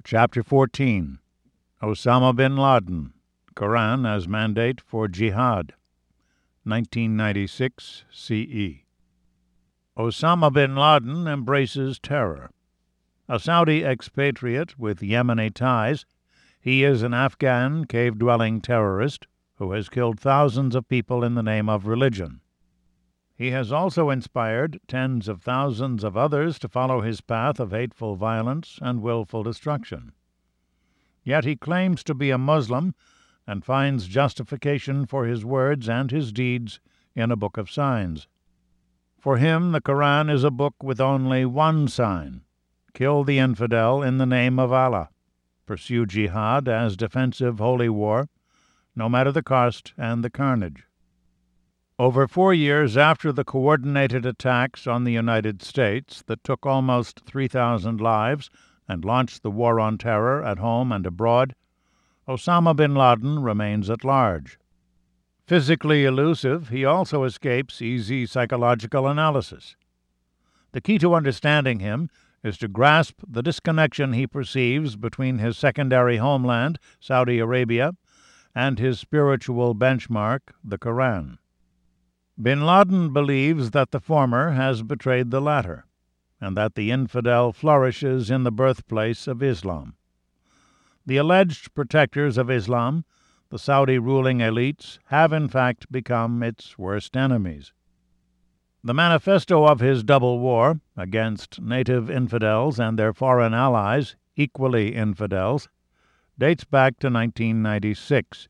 Chapter 14. Osama bin Laden, Quran as Mandate for Jihad, 1996 CE. Osama bin Laden embraces terror. A Saudi expatriate with Yemeni ties, he is an Afghan cave-dwelling terrorist who has killed thousands of people in the name of religion. He has also inspired tens of thousands of others to follow his path of hateful violence and willful destruction. Yet he claims to be a Muslim and finds justification for his words and his deeds in a book of signs. For him, the Quran is a book with only one sign: kill the infidel in the name of Allah. Pursue jihad as defensive holy war, no matter the cost and the carnage. Over 4 years after the coordinated attacks on the United States that took almost 3,000 lives and launched the war on terror at home and abroad, Osama bin Laden remains at large. Physically elusive, he also escapes easy psychological analysis. The key to understanding him is to grasp the disconnection he perceives between his secondary homeland, Saudi Arabia, and his spiritual benchmark, the Quran. Bin Laden believes that the former has betrayed the latter, and that the infidel flourishes in the birthplace of Islam. The alleged protectors of Islam, the Saudi ruling elites, have in fact become its worst enemies. The manifesto of his double war against native infidels and their foreign allies, equally infidels, dates back to 1996.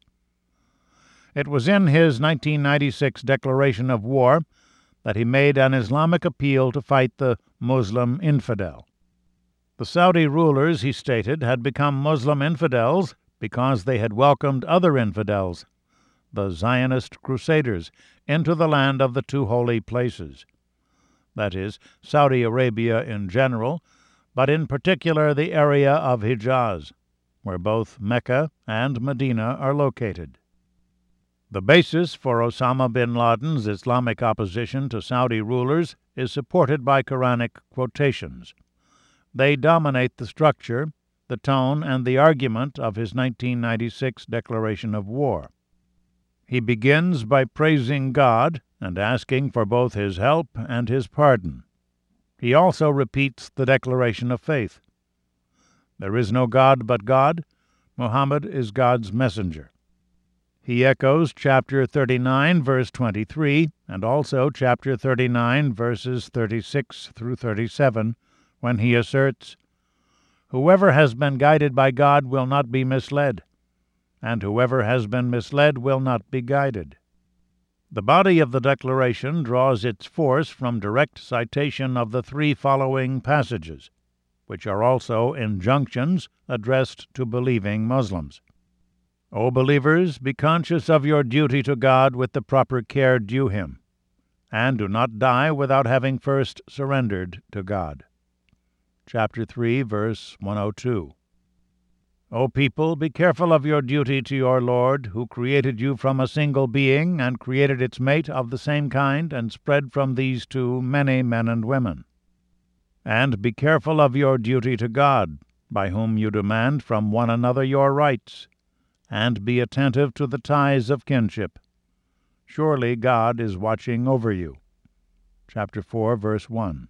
It was in his 1996 declaration of war that he made an Islamic appeal to fight the Muslim infidel. The Saudi rulers, he stated, had become Muslim infidels because they had welcomed other infidels, the Zionist crusaders, into the land of the two holy places. That is, Saudi Arabia in general, but in particular the area of Hijaz, where both Mecca and Medina are located. The basis for Osama bin Laden's Islamic opposition to Saudi rulers is supported by Quranic quotations. They dominate the structure, the tone, and the argument of his 1996 declaration of war. He begins by praising God and asking for both his help and his pardon. He also repeats the declaration of faith. There is no God but God. Muhammad is God's messenger. He echoes chapter 39, verse 23, and also chapter 39, verses 36 through 37, when he asserts, "Whoever has been guided by God will not be misled, and whoever has been misled will not be guided." The body of the declaration draws its force from direct citation of the 3 following passages, which are also injunctions addressed to believing Muslims. O believers, be conscious of your duty to God with the proper care due him, and do not die without having first surrendered to God. Chapter 3, verse 102. O people, be careful of your duty to your Lord, who created you from a single being and created its mate of the same kind and spread from these two many men and women. And be careful of your duty to God, by whom you demand from one another your rights, and be attentive to the ties of kinship. Surely God is watching over you. Chapter 4, verse 1.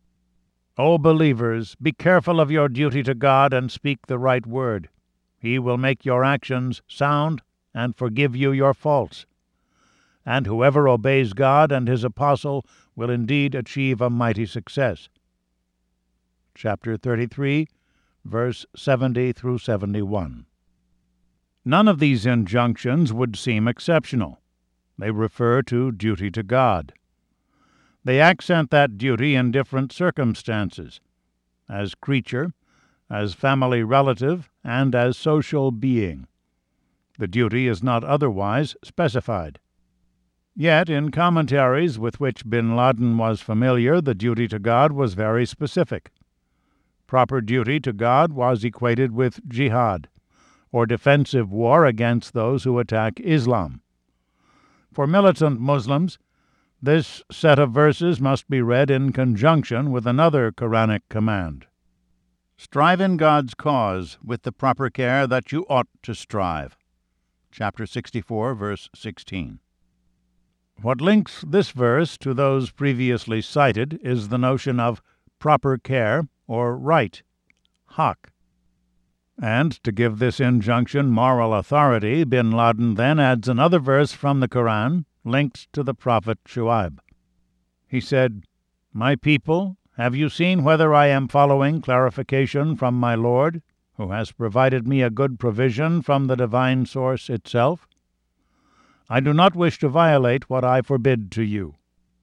O believers, be careful of your duty to God and speak the right word. He will make your actions sound and forgive you your faults. And whoever obeys God and his apostle will indeed achieve a mighty success. Chapter 33, verse 70 through 71. None of these injunctions would seem exceptional. They refer to duty to God. They accent that duty in different circumstances, as creature, as family relative, and as social being. The duty is not otherwise specified. Yet, in commentaries with which bin Laden was familiar, the duty to God was very specific. Proper duty to God was equated with jihad, or defensive war against those who attack Islam. For militant Muslims, this set of verses must be read in conjunction with another Quranic command: Strive in God's cause with the proper care that you ought to strive. Chapter 64, verse 16. What links this verse to those previously cited is the notion of proper care or right, haq. And to give this injunction moral authority, bin Laden then adds another verse from the Quran linked to the prophet Shu'aib. He said, "My people, have you seen whether I am following clarification from my Lord, who has provided me a good provision from the divine source itself? I do not wish to violate what I forbid to you.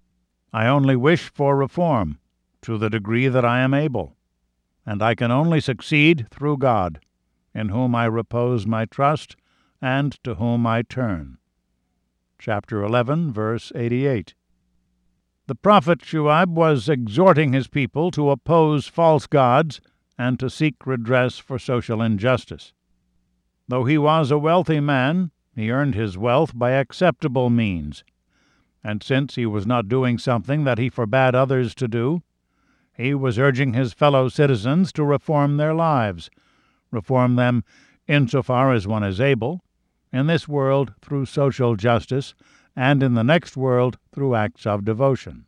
I only wish for reform, to the degree that I am able, and I can only succeed through God, in whom I repose my trust and to whom I turn." Chapter 11, verse 88. The prophet Shu'aib was exhorting his people to oppose false gods and to seek redress for social injustice. Though he was a wealthy man, he earned his wealth by acceptable means, and since he was not doing something that he forbade others to do, he was urging his fellow citizens to reform their lives, reform them insofar as one is able, in this world through social justice, and in the next world through acts of devotion.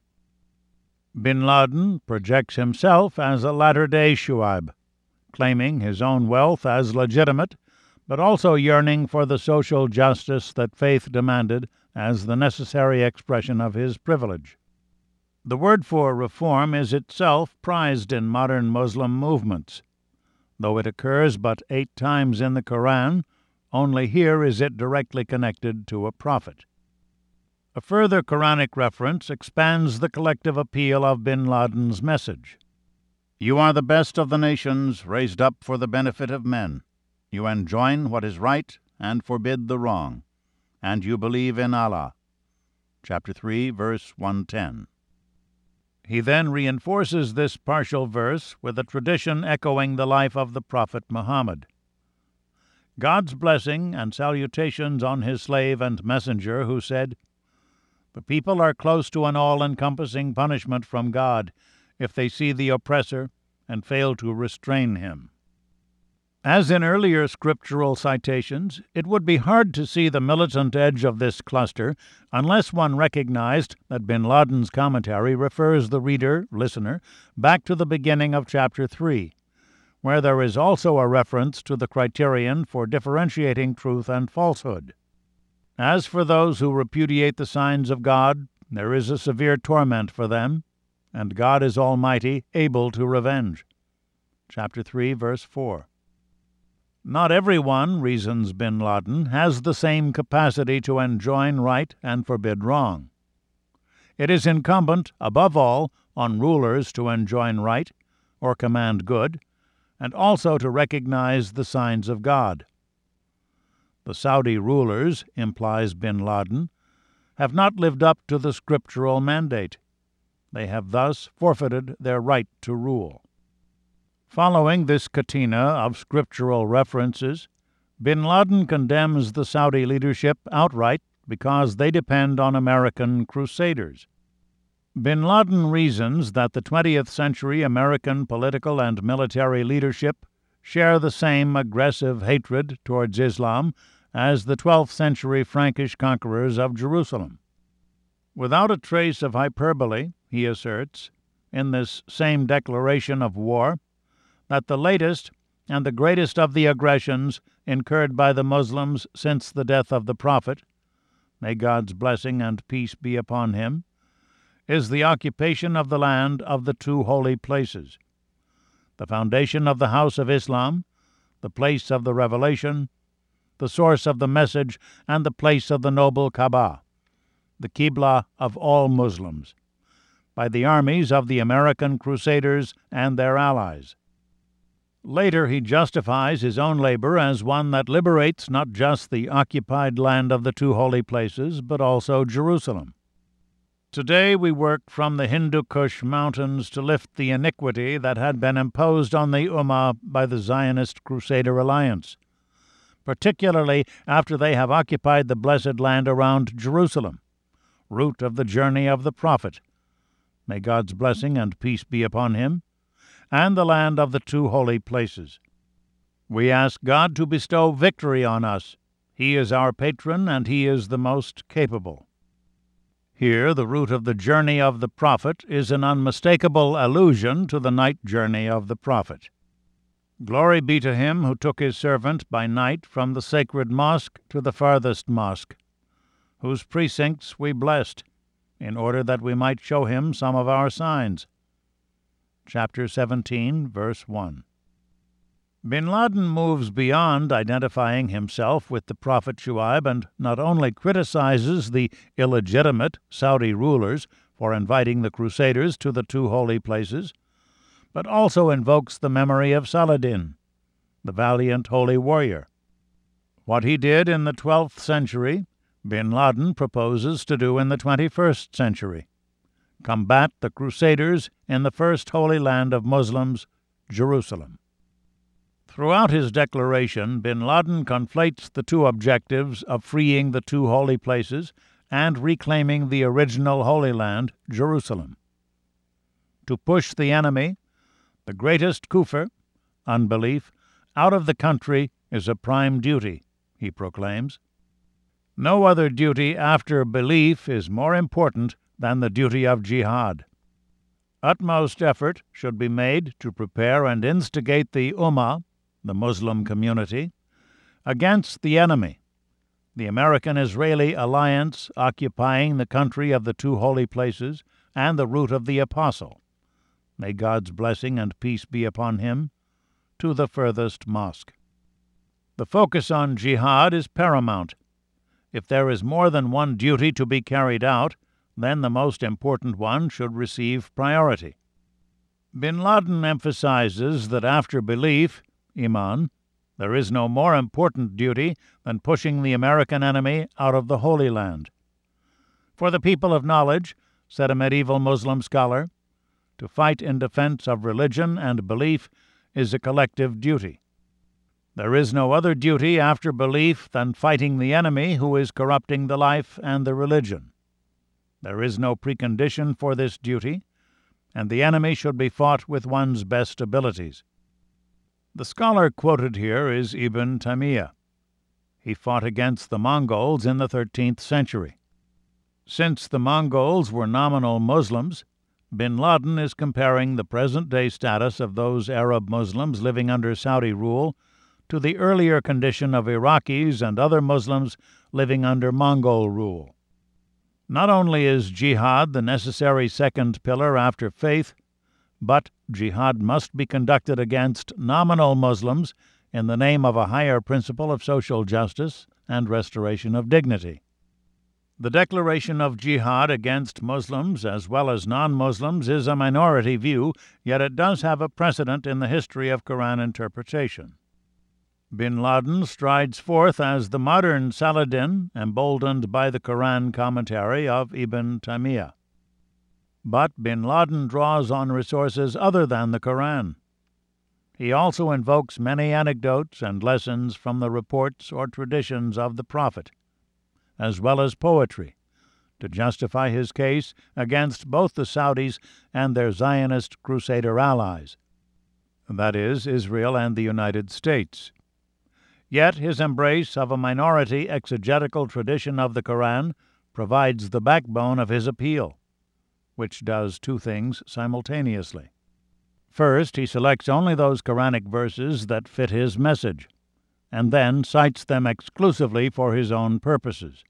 Bin Laden projects himself as a latter-day Shu'aib, claiming his own wealth as legitimate, but also yearning for the social justice that faith demanded as the necessary expression of his privilege. The word for reform is itself prized in modern Muslim movements. Though it occurs but 8 times in the Quran, only here is it directly connected to a prophet. A further Quranic reference expands the collective appeal of bin Laden's message. You are the best of the nations, raised up for the benefit of men. You enjoin what is right and forbid the wrong, and you believe in Allah. Chapter 3, verse 110. He then reinforces this partial verse with a tradition echoing the life of the Prophet Muhammad. God's blessing and salutations on his slave and messenger, who said, "The people are close to an all-encompassing punishment from God if they see the oppressor and fail to restrain him." As in earlier scriptural citations, it would be hard to see the militant edge of this cluster unless one recognized that bin Laden's commentary refers the listener, back to the beginning of chapter 3, where there is also a reference to the criterion for differentiating truth and falsehood. As for those who repudiate the signs of God, there is a severe torment for them, and God is almighty, able to revenge. Chapter 3, verse 4. Not everyone, reasons bin Laden, has the same capacity to enjoin right and forbid wrong. It is incumbent, above all, on rulers to enjoin right or command good, and also to recognize the signs of God. The Saudi rulers, implies bin Laden, have not lived up to the scriptural mandate. They have thus forfeited their right to rule. Following this catena of scriptural references, bin Laden condemns the Saudi leadership outright because they depend on American crusaders. Bin Laden reasons that the 20th century American political and military leadership share the same aggressive hatred towards Islam as the 12th century Frankish conquerors of Jerusalem. Without a trace of hyperbole, he asserts, in this same declaration of war, that the latest and the greatest of the aggressions incurred by the Muslims since the death of the Prophet, may God's blessing and peace be upon him, is the occupation of the land of the 2 holy places, the foundation of the house of Islam, the place of the revelation, the source of the message, and the place of the noble Kaaba, the Qibla of all Muslims, by the armies of the American crusaders and their allies. Later he justifies his own labor as one that liberates not just the occupied land of the 2 holy places, but also Jerusalem. Today we work from the Hindu Kush mountains to lift the iniquity that had been imposed on the Ummah by the Zionist Crusader Alliance, particularly after they have occupied the blessed land around Jerusalem, root of the journey of the Prophet. May God's blessing and peace be upon him, and the land of the two holy places. We ask God to bestow victory on us. He is our patron, and He is the most capable. Here, the route of the journey of the prophet is an unmistakable allusion to the night journey of the prophet. Glory be to Him who took His servant by night from the sacred mosque to the farthest mosque, whose precincts we blessed, in order that we might show Him some of our signs. Chapter 17, verse 1. Bin Laden moves beyond identifying himself with the prophet Shuaib and not only criticizes the illegitimate Saudi rulers for inviting the Crusaders to the two holy places, but also invokes the memory of Saladin, the valiant holy warrior. What he did in the 12th century, Bin Laden proposes to do in the 21st century: combat the Crusaders in the first holy land of Muslims, Jerusalem. Throughout his declaration, Bin Laden conflates the two objectives of freeing the two holy places and reclaiming the original Holy Land, Jerusalem. To push the enemy, the greatest kufr, unbelief, out of the country is a prime duty, he proclaims. No other duty after belief is more important than the duty of jihad. Utmost effort should be made to prepare and instigate the Ummah, the Muslim community, against the enemy, the American-Israeli alliance occupying the country of the two holy places and the route of the Apostle, may God's blessing and peace be upon him, to the furthest mosque. The focus on jihad is paramount. If there is more than one duty to be carried out, then the most important one should receive priority. Bin Laden emphasizes that after belief, Iman, there is no more important duty than pushing the American enemy out of the Holy Land. For the people of knowledge, said a medieval Muslim scholar, to fight in defense of religion and belief is a collective duty. There is no other duty after belief than fighting the enemy who is corrupting the life and the religion. There is no precondition for this duty, and the enemy should be fought with one's best abilities. The scholar quoted here is Ibn Taymiyyah. He fought against the Mongols in the 13th century. Since the Mongols were nominal Muslims, Bin Laden is comparing the present-day status of those Arab Muslims living under Saudi rule to the earlier condition of Iraqis and other Muslims living under Mongol rule. Not only is jihad the necessary second pillar after faith, but jihad must be conducted against nominal Muslims in the name of a higher principle of social justice and restoration of dignity. The declaration of jihad against Muslims as well as non-Muslims is a minority view, yet it does have a precedent in the history of Quran interpretation. Bin Laden strides forth as the modern Saladin, emboldened by the Quran commentary of Ibn Taymiyyah. But Bin Laden draws on resources other than the Quran. He also invokes many anecdotes and lessons from the reports or traditions of the Prophet, as well as poetry, to justify his case against both the Saudis and their Zionist Crusader allies, that is, Israel and the United States. Yet his embrace of a minority exegetical tradition of the Quran provides the backbone of his appeal, which does two things simultaneously. First, he selects only those Quranic verses that fit his message, and then cites them exclusively for his own purposes.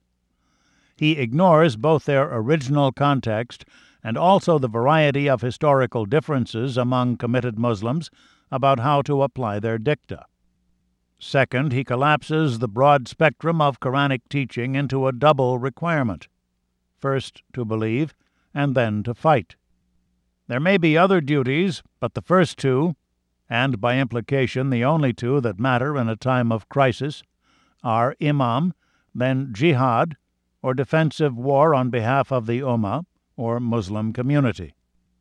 He ignores both their original context and also the variety of historical differences among committed Muslims about how to apply their dicta. Second, he collapses the broad spectrum of Quranic teaching into a double requirement: first to believe, and then to fight. There may be other duties, but the first two, and by implication the only two that matter in a time of crisis, are imam, then jihad, or defensive war on behalf of the Ummah, or Muslim community.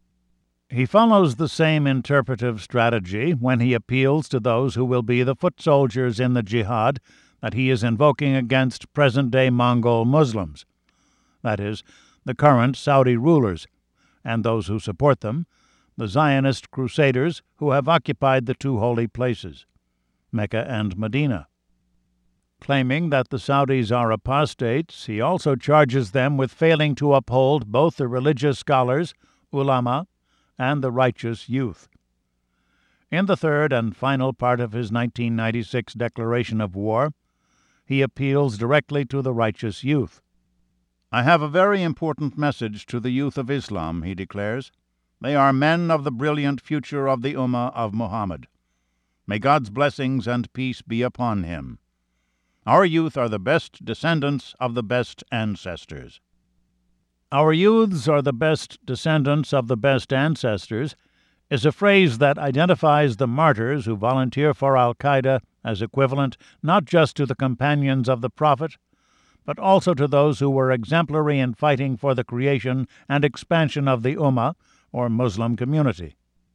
He follows the same interpretive strategy when he appeals to those who will be the foot soldiers in the jihad that he is invoking against present-day Mongol Muslims, that is, the current Saudi rulers, and those who support them, the Zionist crusaders who have occupied the two holy places, Mecca and Medina. Claiming that the Saudis are apostates, he also charges them with failing to uphold both the religious scholars, ulama, and the righteous youth. In the third and final part of his 1996 declaration of war, he appeals directly to the righteous youth. I have a very important message to the youth of Islam, he declares. They are men of the brilliant future of the Ummah of Muhammad. May God's blessings and peace be upon him. Our youth are the best descendants of the best ancestors. Our youths are the best descendants of the best ancestors is a phrase that identifies the martyrs who volunteer for Al-Qaeda as equivalent not just to the companions of the Prophet, but also to those who were exemplary in fighting for the creation and expansion of the Ummah, or Muslim community.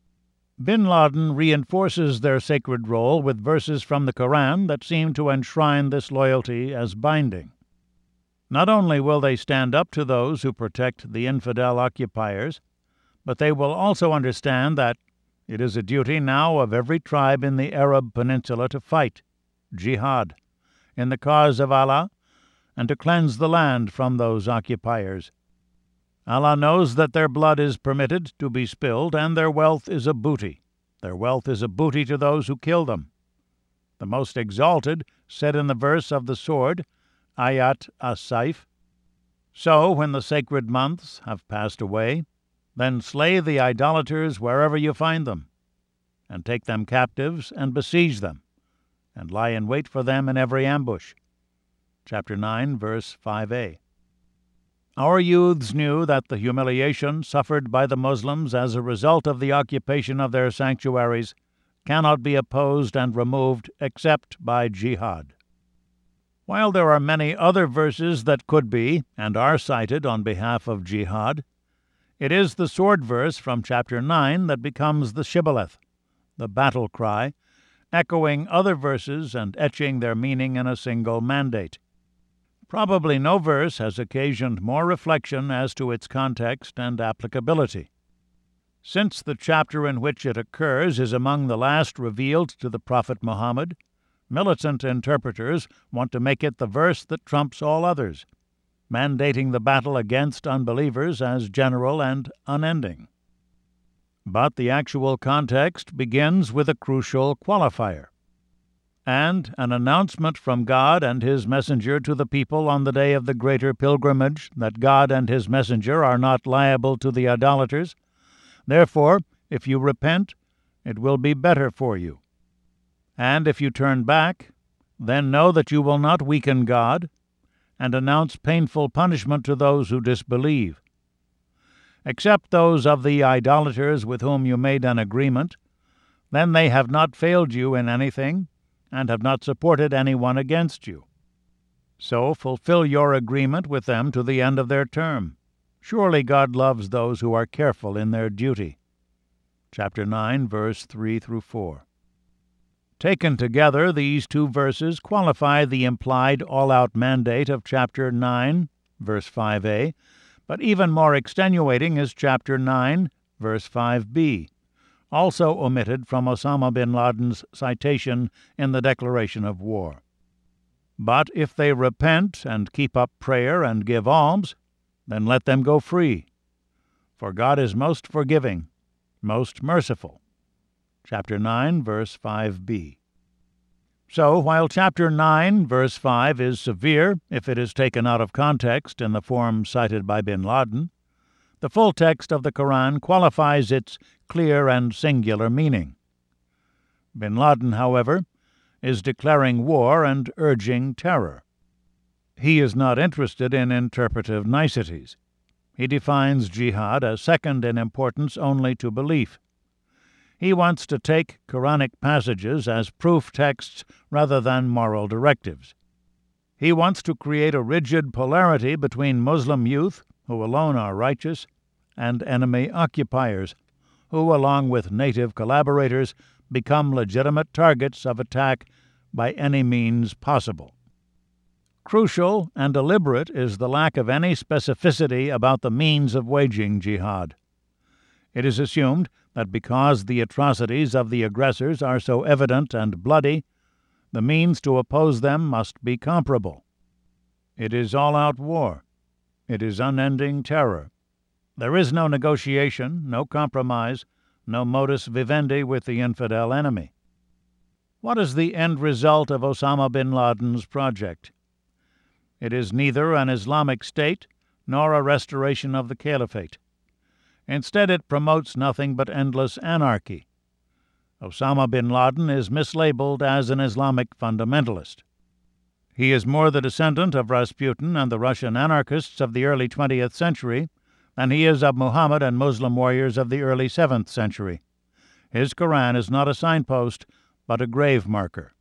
Bin Laden reinforces their sacred role with verses from the Quran that seem to enshrine this loyalty as binding. Not only will they stand up to those who protect the infidel occupiers, but they will also understand that it is a duty now of every tribe in the Arab Peninsula to fight, jihad, in the cause of Allah, and to cleanse the land from those occupiers. Allah knows that their blood is permitted to be spilled, and their wealth is a booty. Their wealth is a booty to those who kill them. The Most Exalted said in the verse of the sword, Ayat as-Saif, "So when the sacred months have passed away, then slay the idolaters wherever you find them, and take them captives and besiege them, and lie in wait for them in every ambush." Chapter 9, verse 5a. Our youths knew that the humiliation suffered by the Muslims as a result of the occupation of their sanctuaries cannot be opposed and removed except by jihad. While there are many other verses that could be and are cited on behalf of jihad, it is the sword verse from chapter 9 that becomes the shibboleth, the battle cry, echoing other verses and etching their meaning in a single mandate. Probably no verse has occasioned more reflection as to its context and applicability. Since the chapter in which it occurs is among the last revealed to the Prophet Muhammad, militant interpreters want to make it the verse that trumps all others, mandating the battle against unbelievers as general and unending. But the actual context begins with a crucial qualifier, and an announcement from God and His messenger to the people on the day of the greater pilgrimage that God and His messenger are not liable to the idolaters. Therefore, if you repent, it will be better for you. And if you turn back, then know that you will not weaken God, and announce painful punishment to those who disbelieve. Except those of the idolaters with whom you made an agreement, then they have not failed you in anything, and have not supported anyone against you. So fulfill your agreement with them to the end of their term. Surely God loves those who are careful in their duty. Chapter 9, verse 3 through 4. Taken together, these two verses qualify the implied all-out mandate of chapter 9, verse 5a, but even more extenuating is chapter 9, verse 5b, also omitted from Osama bin Laden's citation in the declaration of war. But if they repent and keep up prayer and give alms, then let them go free. For God is most forgiving, most merciful. Chapter 9, verse 5b. So, while chapter 9, verse 5 is severe if it is taken out of context in the form cited by bin Laden, the full text of the Quran qualifies its clear and singular meaning. Bin Laden, however, is declaring war and urging terror. He is not interested in interpretive niceties. He defines jihad as second in importance only to belief. He wants to take Quranic passages as proof texts rather than moral directives. He wants to create a rigid polarity between Muslim youth, who alone are righteous, and enemy occupiers, who, along with native collaborators, become legitimate targets of attack by any means possible. Crucial and deliberate is the lack of any specificity about the means of waging jihad. It is assumed that because the atrocities of the aggressors are so evident and bloody, the means to oppose them must be comparable. It is all-out war. It is unending terror. There is no negotiation, no compromise, no modus vivendi with the infidel enemy. What is the end result of Osama bin Laden's project? It is neither an Islamic State nor a restoration of the caliphate. Instead, it promotes nothing but endless anarchy. Osama bin Laden is mislabeled as an Islamic fundamentalist. He is more the descendant of Rasputin and the Russian anarchists of the early 20th century than he is of Muhammad and Muslim warriors of the early 7th century. His Quran is not a signpost, but a grave marker.